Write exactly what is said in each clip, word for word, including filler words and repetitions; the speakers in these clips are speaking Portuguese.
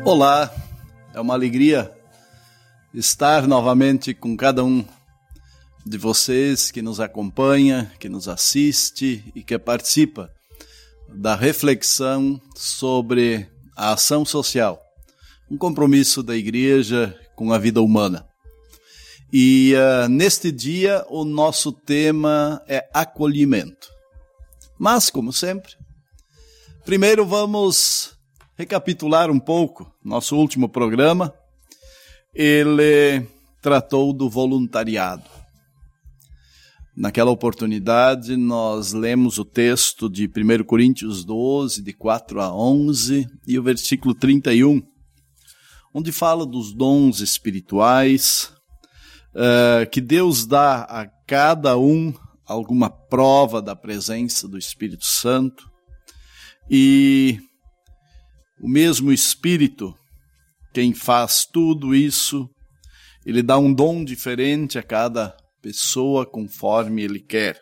Olá, é uma alegria estar novamente com cada um de vocês que nos acompanha, que nos assiste e que participa da reflexão sobre a ação social, um compromisso da igreja com a vida humana. E uh, neste dia o nosso tema é acolhimento. Mas, como sempre, primeiro vamos recapitular um pouco nosso último programa. Ele tratou do voluntariado. Naquela oportunidade, nós lemos o texto de primeira Coríntios doze, de quatro a onze, e o versículo trinta e um, onde fala dos dons espirituais, uh, que Deus dá a cada um alguma prova da presença do Espírito Santo, e o mesmo Espírito, quem faz tudo isso, ele dá um dom diferente a cada pessoa conforme ele quer.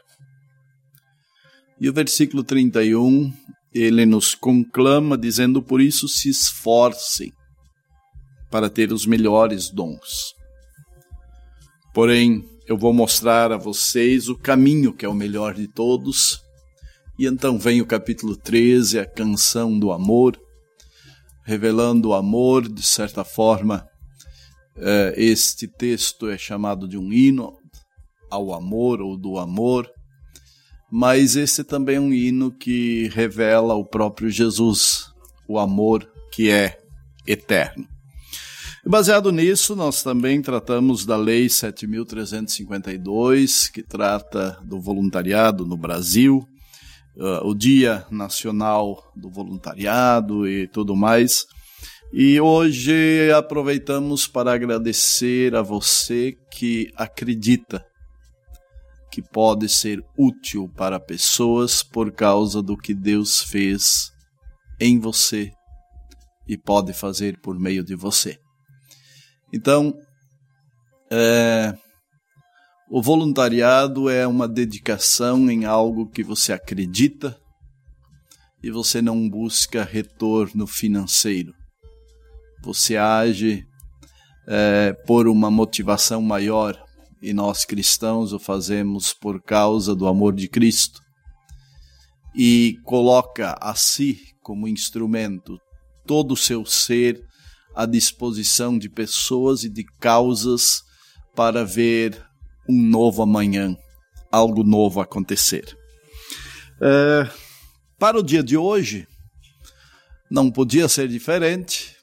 E o versículo trinta e um, ele nos conclama dizendo: por isso se esforcem para ter os melhores dons. Porém, eu vou mostrar a vocês o caminho que é o melhor de todos. E então vem o capítulo treze, a canção do amor, revelando o amor. De certa forma, este texto é chamado de um hino ao amor ou do amor, mas esse também é um hino que revela o próprio Jesus, o amor que é eterno. E baseado nisso, nós também tratamos da Lei sete mil trezentos e cinquenta e dois, que trata do voluntariado no Brasil, uh, o Dia Nacional do Voluntariado e tudo mais. E hoje aproveitamos para agradecer a você que acredita que pode ser útil para pessoas por causa do que Deus fez em você e pode fazer por meio de você. Então, é, o voluntariado é uma dedicação em algo que você acredita e você não busca retorno financeiro. Você age é, por uma motivação maior, e nós cristãos o fazemos por causa do amor de Cristo, e coloca a si como instrumento todo o seu ser à disposição de pessoas e de causas para ver um novo amanhã, algo novo acontecer. É, para o dia de hoje, não podia ser diferente.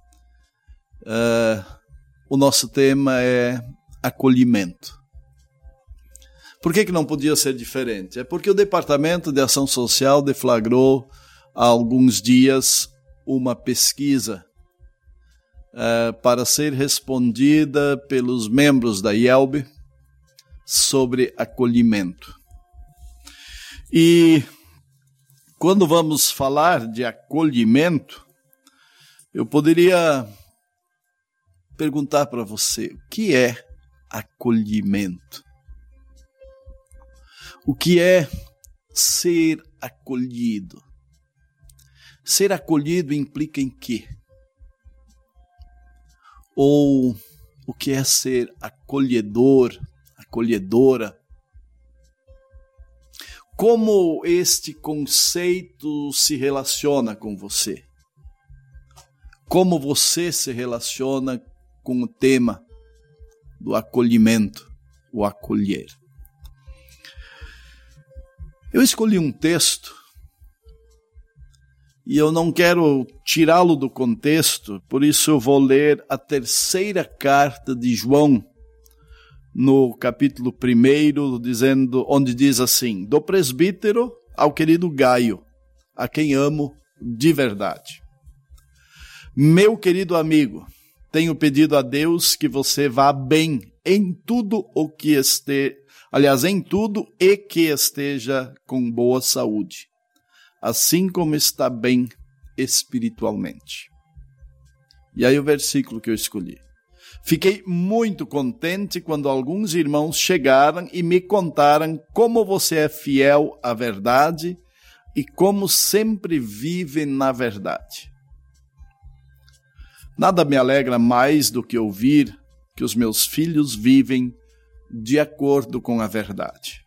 É, o nosso tema é acolhimento. Por que que não podia ser diferente? É porque o Departamento de Ação Social deflagrou há alguns dias uma pesquisa uh, para ser respondida pelos membros da I E L B sobre acolhimento. E quando vamos falar de acolhimento, eu poderia perguntar para você: o que é acolhimento? O que é ser acolhido? Ser acolhido implica em quê? Ou o que é ser acolhedor, acolhedora? Como este conceito se relaciona com você? Como você se relaciona com o tema do acolhimento, o acolher? Eu escolhi um texto e eu não quero tirá-lo do contexto, por isso eu vou ler a terceira carta de João, no capítulo primeiro, dizendo, onde diz assim: do presbítero ao querido Gaio, a quem amo de verdade. Meu querido amigo, tenho pedido a Deus que você vá bem em tudo o que esteja, aliás, em tudo e que esteja com boa saúde, assim como está bem espiritualmente. E aí o versículo que eu escolhi: fiquei muito contente quando alguns irmãos chegaram e me contaram como você é fiel à verdade e como sempre vive na verdade. Nada me alegra mais do que ouvir que os meus filhos vivem de acordo com a verdade.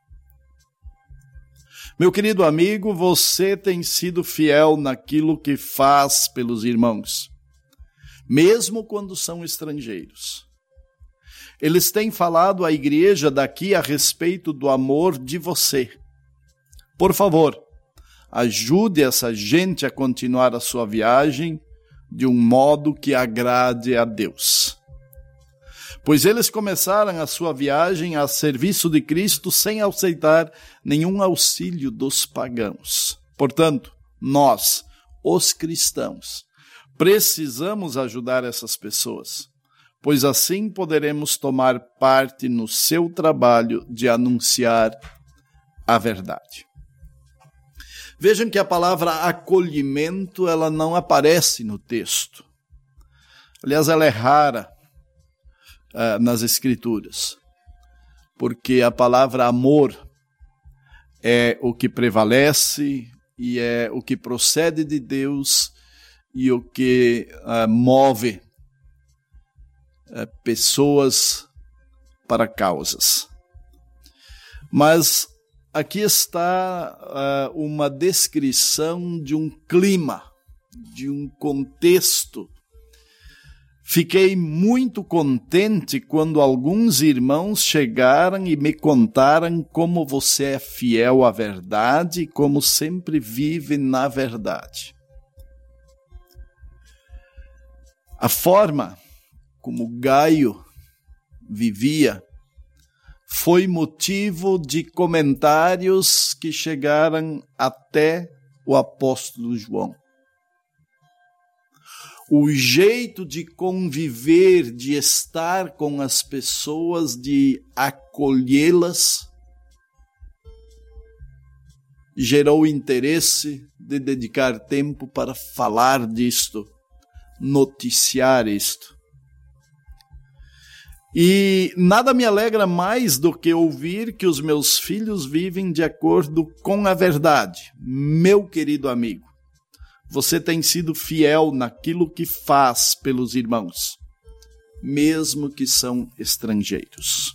Meu querido amigo, você tem sido fiel naquilo que faz pelos irmãos, mesmo quando são estrangeiros. Eles têm falado à igreja daqui a respeito do amor de você. Por favor, ajude essa gente a continuar a sua viagem de um modo que agrade a Deus. Pois eles começaram a sua viagem a serviço de Cristo sem aceitar nenhum auxílio dos pagãos. Portanto, nós, os cristãos, precisamos ajudar essas pessoas, pois assim poderemos tomar parte no seu trabalho de anunciar a verdade. Vejam que a palavra acolhimento, ela não aparece no texto. Aliás, ela é rara uh, nas Escrituras, porque a palavra amor é o que prevalece e é o que procede de Deus e o que uh, move uh, pessoas para causas. Mas aqui está uh, uma descrição de um clima, de um contexto. Fiquei muito contente quando alguns irmãos chegaram e me contaram como você é fiel à verdade e como sempre vive na verdade. A forma como Gaio vivia foi motivo de comentários que chegaram até o apóstolo João. O jeito de conviver, de estar com as pessoas, de acolhê-las, gerou interesse de dedicar tempo para falar disto, noticiar isto. E nada me alegra mais do que ouvir que os meus filhos vivem de acordo com a verdade. Meu querido amigo, você tem sido fiel naquilo que faz pelos irmãos, mesmo que são estrangeiros.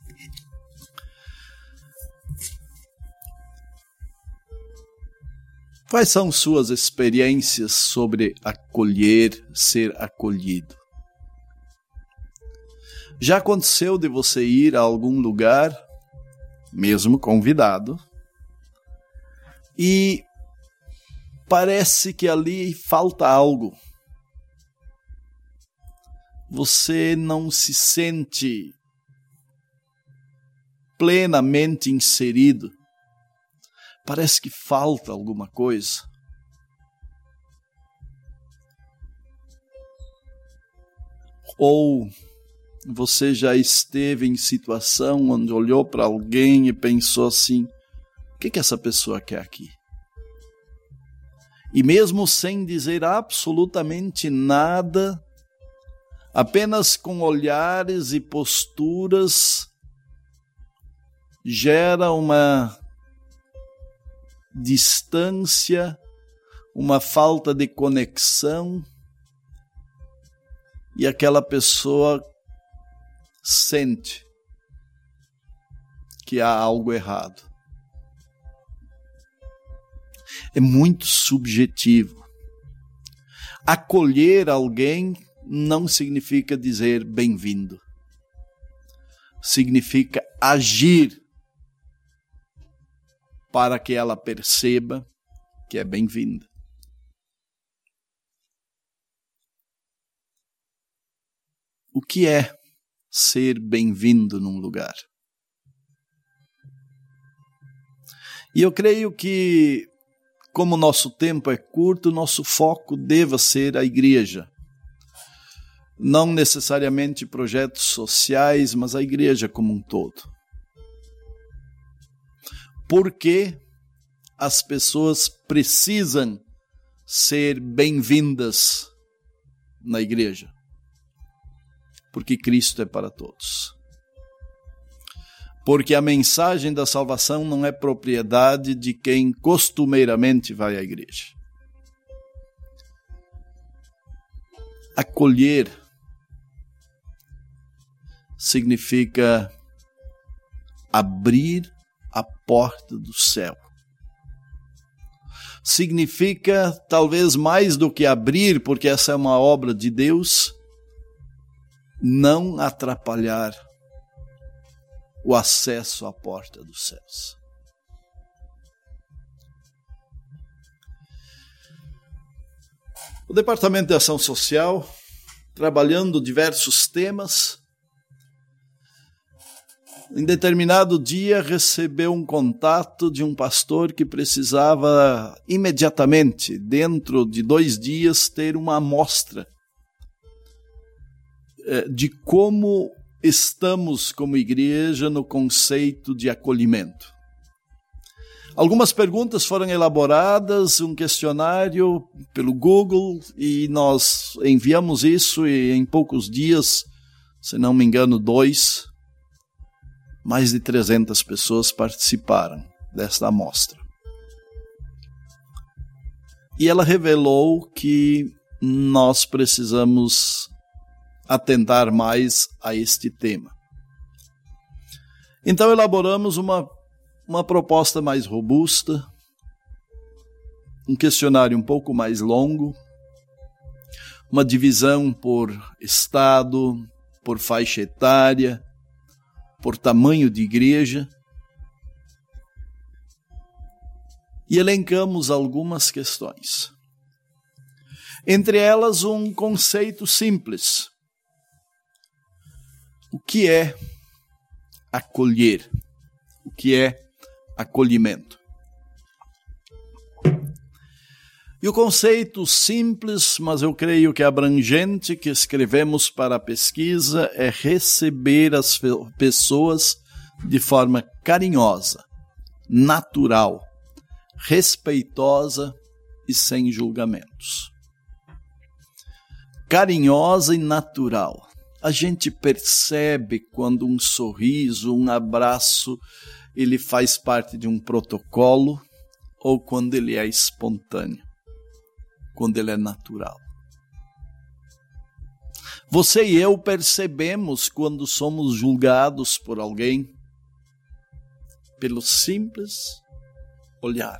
Quais são suas experiências sobre acolher, ser acolhido? Já aconteceu de você ir a algum lugar, mesmo convidado, e parece que ali falta algo. Você não se sente plenamente inserido. Parece que falta alguma coisa. Ou você já esteve em situação onde olhou para alguém e pensou assim, o que que essa pessoa quer aqui? E mesmo sem dizer absolutamente nada, apenas com olhares e posturas, gera uma distância, uma falta de conexão, e aquela pessoa sente que há algo errado. É muito subjetivo. Acolher alguém não significa dizer bem-vindo. Significa agir para que ela perceba que é bem-vinda. O que é ser bem-vindo num lugar? E eu creio que, como nosso tempo é curto, nosso foco deva ser a igreja. Não necessariamente projetos sociais, mas a igreja como um todo. Porque as pessoas precisam ser bem-vindas na igreja. Porque Cristo é para todos. Porque a mensagem da salvação não é propriedade de quem costumeiramente vai à igreja. Acolher significa abrir a porta do céu. Significa, talvez mais do que abrir, porque essa é uma obra de Deus, não atrapalhar o acesso à porta dos céus. O Departamento de Ação Social, trabalhando diversos temas, em determinado dia recebeu um contato de um pastor que precisava imediatamente, dentro de dois dias, ter uma amostra de como estamos como igreja no conceito de acolhimento. Algumas perguntas foram elaboradas, um questionário pelo Google, e nós enviamos isso e em poucos dias, se não me engano, dois, mais de trezentas pessoas participaram desta amostra. E ela revelou que nós precisamos atentar mais a este tema. Então elaboramos uma, uma proposta mais robusta, um questionário um pouco mais longo, uma divisão por estado, por faixa etária, por tamanho de igreja, e elencamos algumas questões. Entre elas, um conceito simples. O que é acolher? O que é acolhimento? E o conceito simples, mas eu creio que abrangente, que escrevemos para a pesquisa é receber as pessoas de forma carinhosa, natural, respeitosa e sem julgamentos. Carinhosa e natural. A gente percebe quando um sorriso, um abraço, ele faz parte de um protocolo ou quando ele é espontâneo, quando ele é natural. Você e eu percebemos quando somos julgados por alguém pelo simples olhar.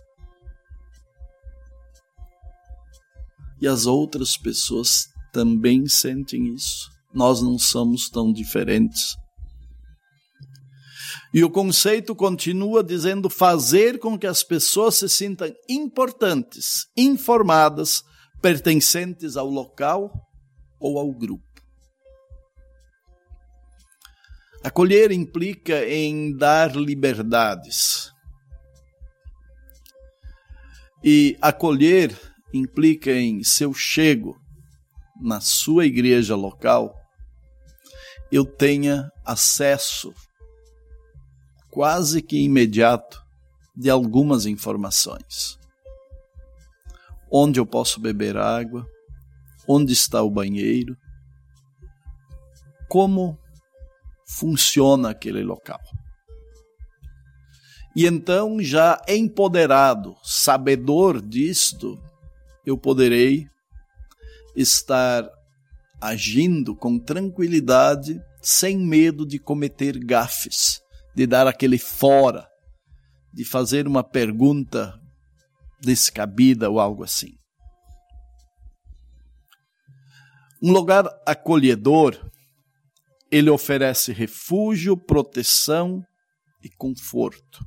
E as outras pessoas também sentem isso. Nós não somos tão diferentes. E o conceito continua dizendo fazer com que as pessoas se sintam importantes, informadas, pertencentes ao local ou ao grupo. Acolher implica em dar liberdades. E acolher implica em, se eu chego na sua igreja local, eu tenha acesso quase que imediato de algumas informações. Onde eu posso beber água, onde está o banheiro, como funciona aquele local. E então, já empoderado, sabedor disto, eu poderei estar agindo com tranquilidade, sem medo de cometer gafes, de dar aquele fora, de fazer uma pergunta descabida ou algo assim. Um lugar acolhedor, ele oferece refúgio, proteção e conforto.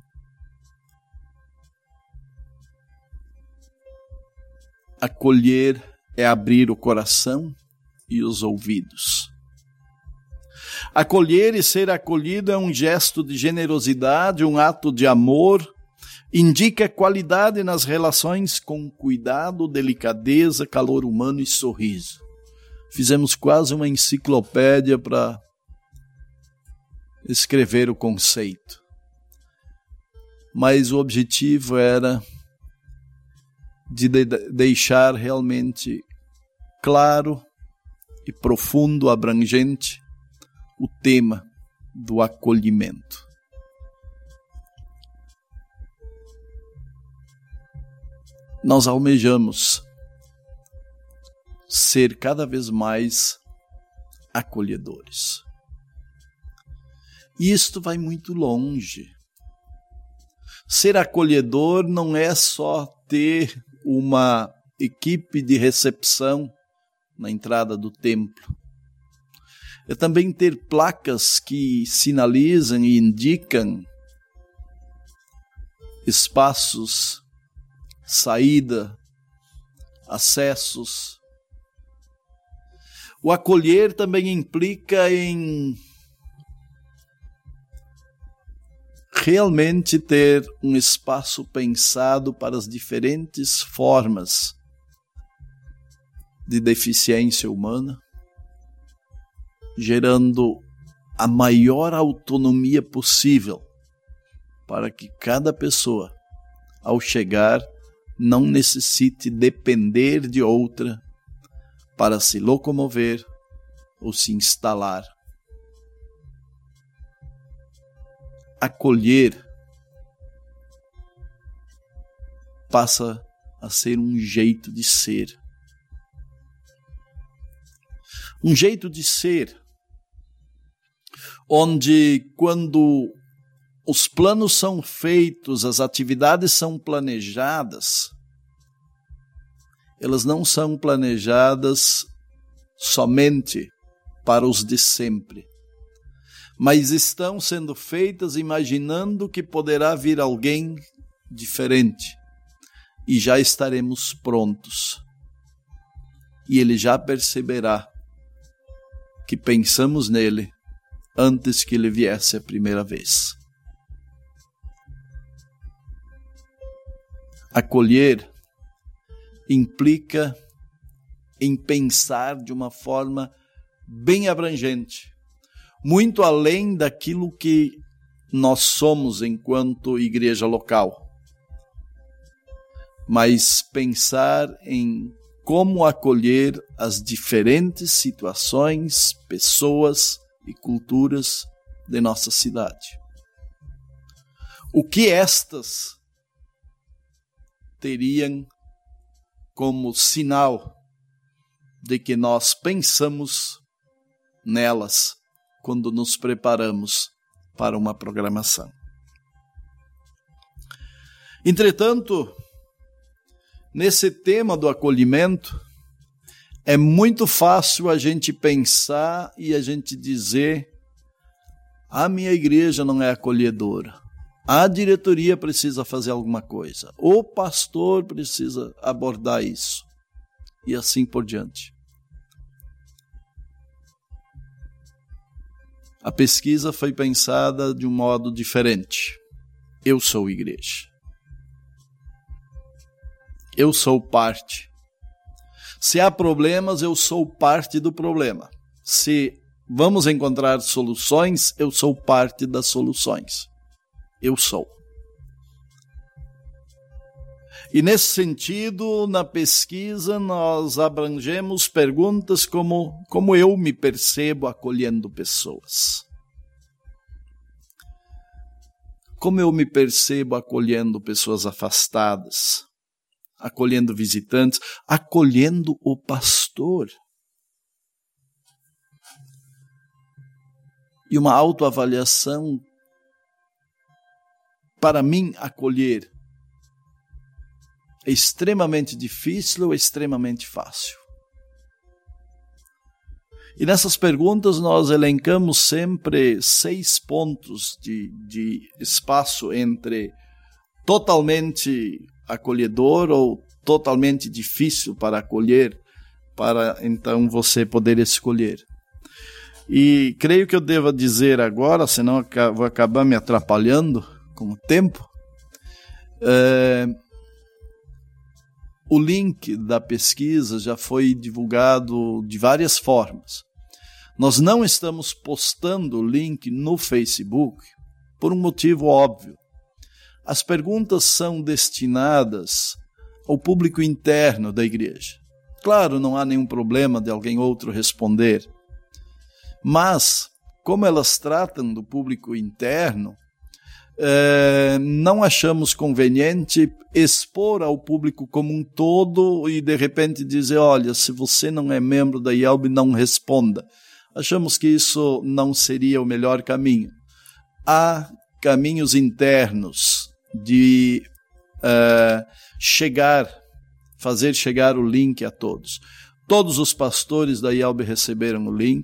Acolher é abrir o coração e os ouvidos. Acolher e ser acolhido é um gesto de generosidade, um ato de amor, indica qualidade nas relações com cuidado, delicadeza, calor humano e sorriso. Fizemos quase uma enciclopédia para escrever o conceito. Mas o objetivo era de deixar realmente claro e profundo, abrangente, o tema do acolhimento. Nós almejamos ser cada vez mais acolhedores. E isto vai muito longe. Ser acolhedor não é só ter uma equipe de recepção na entrada do templo. É também ter placas que sinalizam e indicam espaços, saída, acessos. O acolher também implica em realmente ter um espaço pensado para as diferentes formas de deficiência humana, gerando a maior autonomia possível para que cada pessoa, ao chegar, não necessite depender de outra para se locomover ou se instalar. Acolher passa a ser um jeito de ser. Um jeito de ser onde, quando os planos são feitos, as atividades são planejadas, elas não são planejadas somente para os de sempre, mas estão sendo feitas imaginando que poderá vir alguém diferente e já estaremos prontos. E ele já perceberá que pensamos nele antes que ele viesse a primeira vez. Acolher implica em pensar de uma forma bem abrangente, muito além daquilo que nós somos enquanto igreja local, mas pensar em como acolher as diferentes situações, pessoas e culturas de nossa cidade. O que estas teriam como sinal de que nós pensamos nelas quando nos preparamos para uma programação. Entretanto, nesse tema do acolhimento, é muito fácil a gente pensar e a gente dizer: a minha igreja não é acolhedora, a diretoria precisa fazer alguma coisa, o pastor precisa abordar isso, e assim por diante. A pesquisa foi pensada de um modo diferente. Eu sou igreja. Eu sou parte. Se há problemas, eu sou parte do problema. Se vamos encontrar soluções, eu sou parte das soluções. Eu sou. E nesse sentido, na pesquisa, nós abrangemos perguntas como, como eu me percebo acolhendo pessoas. Como eu me percebo acolhendo pessoas afastadas, acolhendo visitantes, acolhendo o pastor. E uma autoavaliação, para mim, acolher é extremamente difícil ou extremamente fácil? E nessas perguntas nós elencamos sempre seis pontos de, de espaço entre totalmente acolhedor ou totalmente difícil para acolher, para então você poder escolher. E creio que eu devo dizer agora, senão eu vou acabar me atrapalhando com o tempo, é, o link da pesquisa já foi divulgado de várias formas. Nós não estamos postando o link no Facebook por um motivo óbvio. As perguntas são destinadas ao público interno da igreja. Claro, não há nenhum problema de alguém outro responder, mas, como elas tratam do público interno, é, não achamos conveniente expor ao público como um todo e de repente dizer, olha, se você não é membro da I E L B, não responda. Achamos que isso não seria o melhor caminho. Há caminhos internos de uh, chegar, fazer chegar o link a todos. Todos os pastores da I E L B receberam o link,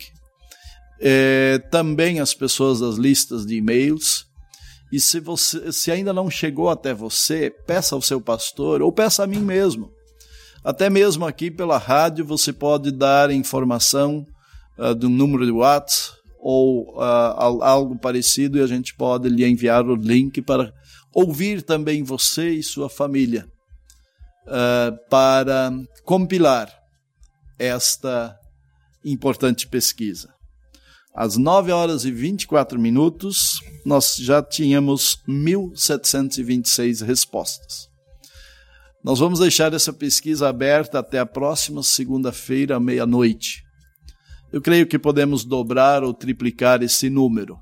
eh, também as pessoas das listas de e-mails, e se, você, se ainda não chegou até você, peça ao seu pastor ou peça a mim mesmo. Até mesmo aqui pela rádio você pode dar informação uh, de um número de WhatsApp ou uh, algo parecido e a gente pode lhe enviar o link para ouvir também você e sua família, uh, para compilar esta importante pesquisa. Às nove horas e vinte e quatro minutos, nós já tínhamos mil setecentos e vinte e seis respostas. Nós vamos deixar essa pesquisa aberta até a próxima segunda-feira, à meia-noite. Eu creio que podemos dobrar ou triplicar esse número.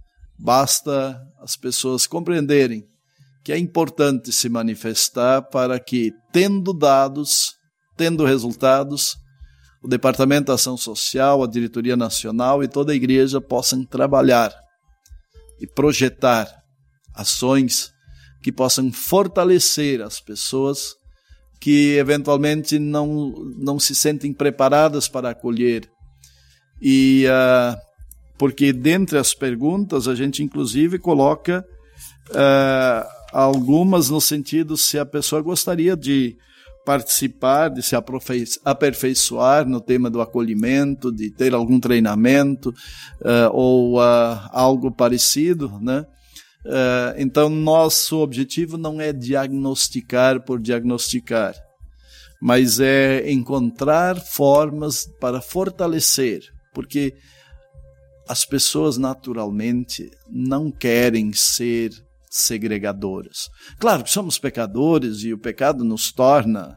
Basta as pessoas compreenderem que é importante se manifestar para que, tendo dados, tendo resultados, o Departamento de Ação Social, a Diretoria Nacional e toda a Igreja possam trabalhar e projetar ações que possam fortalecer as pessoas que eventualmente não, não se sentem preparadas para acolher. E uh, porque dentre as perguntas a gente inclusive coloca uh, algumas no sentido se a pessoa gostaria de participar, de se aperfeiçoar no tema do acolhimento, de ter algum treinamento uh, ou uh, algo parecido, né? Uh, então, nosso objetivo não é diagnosticar por diagnosticar, mas é encontrar formas para fortalecer, porque as pessoas naturalmente não querem ser segregadoras. Claro que somos pecadores e o pecado nos torna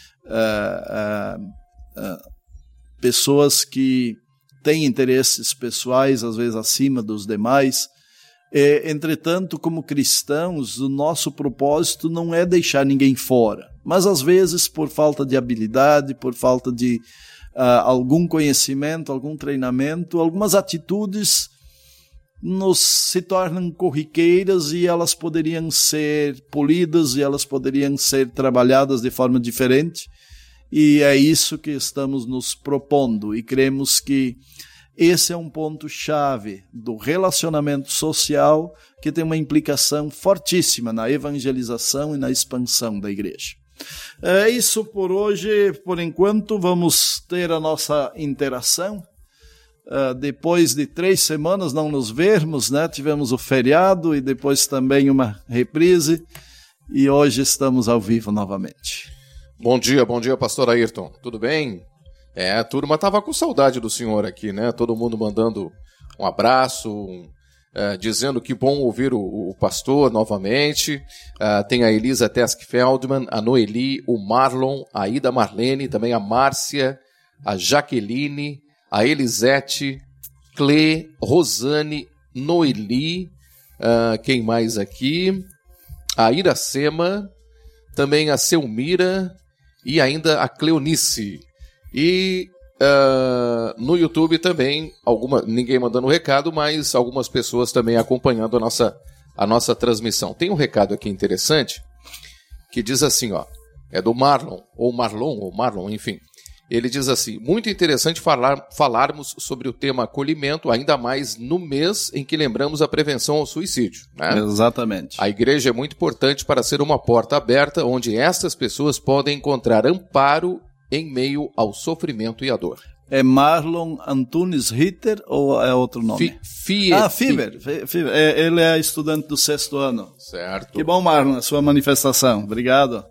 uh, uh, uh, pessoas que têm interesses pessoais, às vezes acima dos demais. É, entretanto, como cristãos, o nosso propósito não é deixar ninguém fora, mas às vezes por falta de habilidade, por falta de uh, algum conhecimento, algum treinamento, algumas atitudes nos se tornam corriqueiras e elas poderiam ser polidas e elas poderiam ser trabalhadas de forma diferente, e é isso que estamos nos propondo, e cremos que esse é um ponto-chave do relacionamento social que tem uma implicação fortíssima na evangelização e na expansão da igreja. É isso por hoje, por enquanto. Vamos ter a nossa interação. Uh, depois de três semanas não nos vermos, né? Tivemos o feriado e depois também uma reprise, e hoje estamos ao vivo novamente. Bom dia, bom dia, pastor Ayrton, tudo bem? É, a turma estava com saudade do senhor aqui, né? Todo mundo mandando um abraço, um, é, dizendo que bom ouvir o, o pastor novamente. Uh, tem a Elisa Tesk Feldman, a Noeli, o Marlon, a Ida Marlene, também a Márcia, a Jaqueline, a Elisete, Clê, Rosane, Noeli, uh, quem mais aqui? A Iracema, também a Selmira e ainda a Cleonice. E uh, no YouTube também, alguma, ninguém mandando recado, mas algumas pessoas também acompanhando a nossa, a nossa transmissão. Tem um recado aqui interessante que diz assim, ó, é do Marlon, ou Marlon, ou Marlon, enfim. Ele diz assim, muito interessante falar, falarmos sobre o tema acolhimento, ainda mais no mês em que lembramos a prevenção ao suicídio, né? Exatamente. A igreja é muito importante para ser uma porta aberta onde estas pessoas podem encontrar amparo em meio ao sofrimento e à dor. É Marlon Antunes Ritter ou é outro nome? Fi, Fie, ah, Fiber. Fiber. É, ele é estudante do sexto ano. Certo. Que bom, Marlon, a sua manifestação. Obrigado.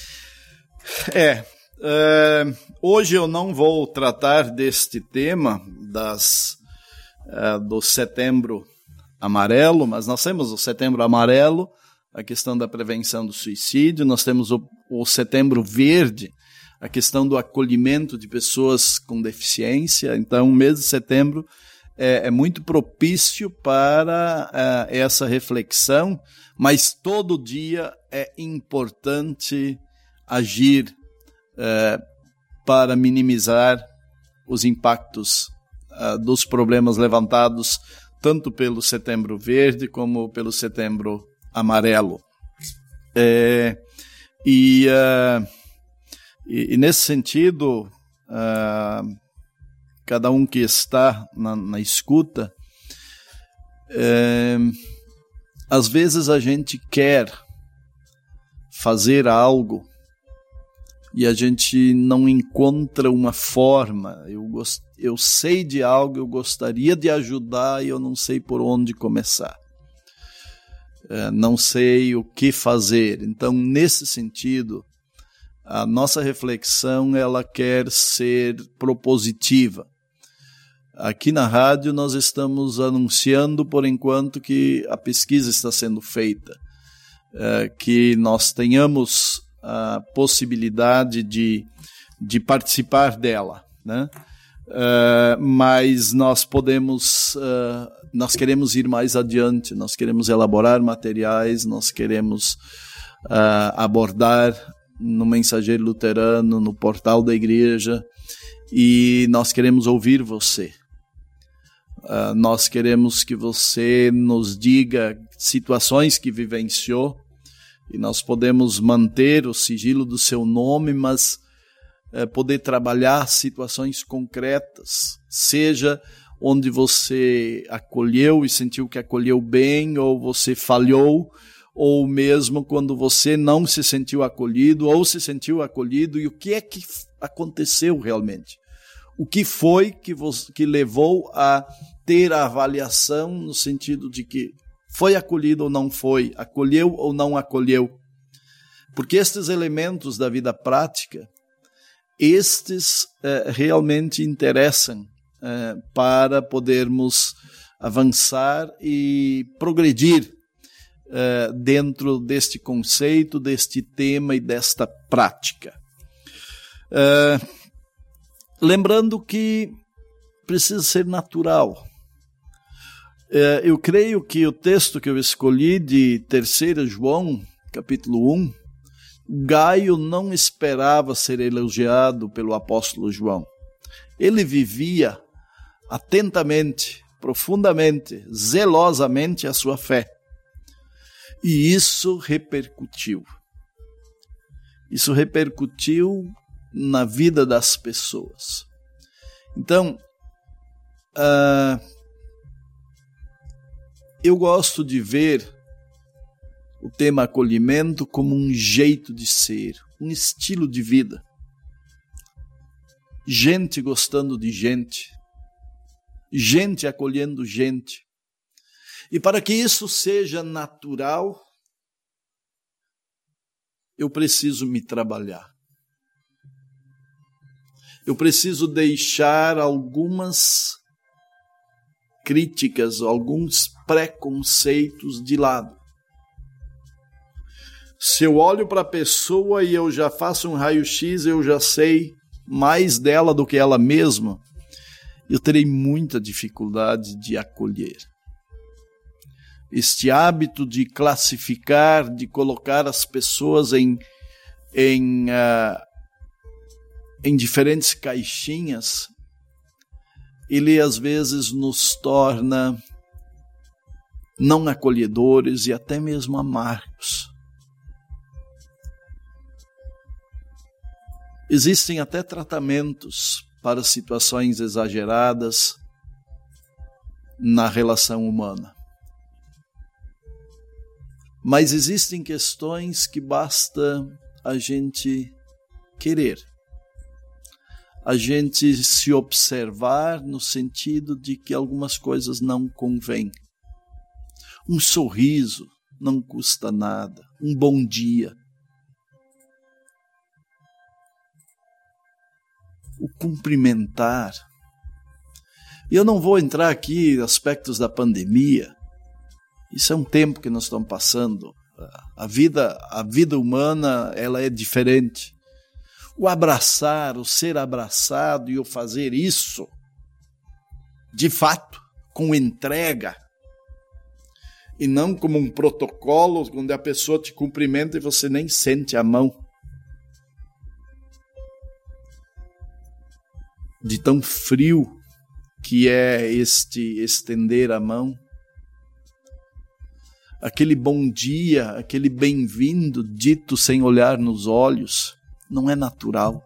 É... Uh, hoje eu não vou tratar deste tema das, uh, do Setembro Amarelo, mas nós temos o Setembro Amarelo, a questão da prevenção do suicídio, nós temos o, o Setembro Verde, a questão do acolhimento de pessoas com deficiência. Então o mês de setembro é, é muito propício para uh, essa reflexão, mas todo dia é importante agir uh, para minimizar os impactos uh, dos problemas levantados tanto pelo Setembro Verde como pelo Setembro Amarelo. É, e, uh, e, e nesse sentido, uh, cada um que está na, na escuta, é, às vezes a gente quer fazer algo e a gente não encontra uma forma. Eu, gost... eu sei de algo, eu gostaria de ajudar e eu não sei por onde começar. É, não sei o que fazer. Então, nesse sentido, a nossa reflexão ela quer ser propositiva. Aqui na rádio nós estamos anunciando, por enquanto, que a pesquisa está sendo feita, é, que nós tenhamos a possibilidade de, de participar dela, né? Uh, mas nós podemos, uh, nós queremos ir mais adiante, nós queremos elaborar materiais, nós queremos uh, abordar no Mensageiro Luterano, no portal da igreja, e nós queremos ouvir você. Uh, nós queremos que você nos diga situações que vivenciou, e nós podemos manter o sigilo do seu nome, mas é, poder trabalhar situações concretas, seja onde você acolheu e sentiu que acolheu bem, ou você falhou, ou mesmo quando você não se sentiu acolhido, ou se sentiu acolhido, e o que é que aconteceu realmente? O que foi que, você, que levou a ter a avaliação no sentido de que foi acolhido ou não foi, acolheu ou não acolheu. Porque estes elementos da vida prática, estes eh, realmente interessam eh, para podermos avançar e progredir eh, dentro deste conceito, deste tema e desta prática. Eh, lembrando que precisa ser natural. Eu creio que o texto que eu escolhi de terceira João, capítulo um, Gaio não esperava ser elogiado pelo apóstolo João. Ele vivia atentamente, profundamente, zelosamente a sua fé. E isso repercutiu. Isso repercutiu na vida das pessoas. Então, uh, eu gosto de ver o tema acolhimento como um jeito de ser, um estilo de vida. Gente gostando de gente, gente acolhendo gente. E para que isso seja natural, eu preciso me trabalhar. Eu preciso deixar algumas críticas, alguns preconceitos de lado. Se eu olho para a pessoa e eu já faço um raio-x, eu já sei mais dela do que ela mesma, eu terei muita dificuldade de acolher. Este hábito de classificar, de colocar as pessoas em, em, uh, em diferentes caixinhas, ele às vezes nos torna não acolhedores e até mesmo amargos. Existem até tratamentos para situações exageradas na relação humana. Mas existem questões que basta a gente querer. A gente se observar no sentido de que algumas coisas não convêm. Um sorriso não custa nada. Um bom dia. O cumprimentar. E eu não vou entrar aqui em aspectos da pandemia. Isso é um tempo que nós estamos passando. A vida, a vida humana, ela é diferente. O abraçar, o ser abraçado e o fazer isso, de fato, com entrega, e não como um protocolo onde a pessoa te cumprimenta e você nem sente a mão. De tão frio que é este estender a mão. Aquele bom dia, aquele bem-vindo dito sem olhar nos olhos, não é natural.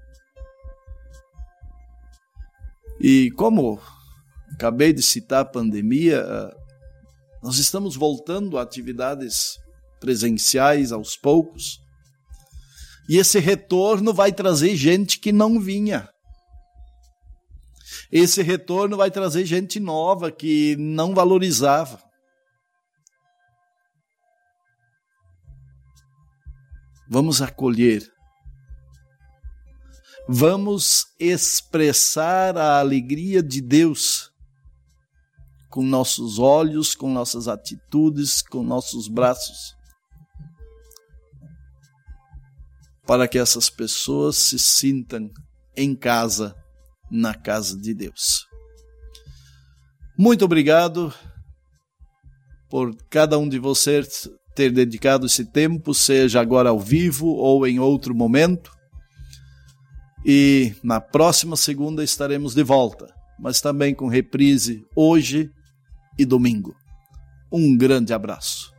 E como acabei de citar a pandemia, nós estamos voltando a atividades presenciais aos poucos, e esse retorno vai trazer gente que não vinha. Esse retorno vai trazer gente nova que não valorizava. Vamos acolher. Vamos expressar a alegria de Deus com nossos olhos, com nossas atitudes, com nossos braços, para que essas pessoas se sintam em casa, na casa de Deus. Muito obrigado por cada um de vocês ter dedicado esse tempo, seja agora ao vivo ou em outro momento. E na próxima segunda estaremos de volta, mas também com reprise hoje e domingo. Um grande abraço.